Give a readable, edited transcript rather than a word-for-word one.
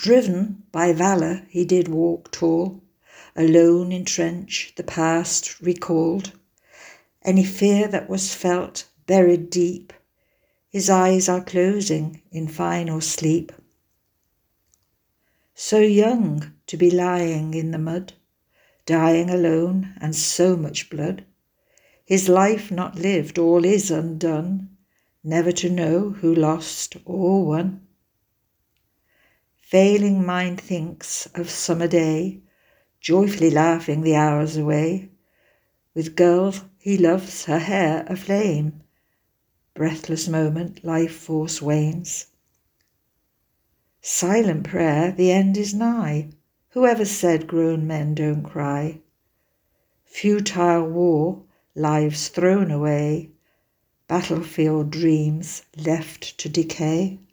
Driven by valour he did walk tall, alone in trench the past recalled. Any fear that was felt buried deep, his eyes are closing in final sleep. So young to be lying in the mud, dying alone and so much blood, his life not lived, all is undone, never to know who lost or won. Failing mind thinks of summer day, joyfully laughing the hours away, with girl he loves, her hair aflame, breathless moment life force wanes. Silent prayer, the end is nigh, whoever said grown men don't cry? Futile war, lives thrown away, battlefield dreams left to decay.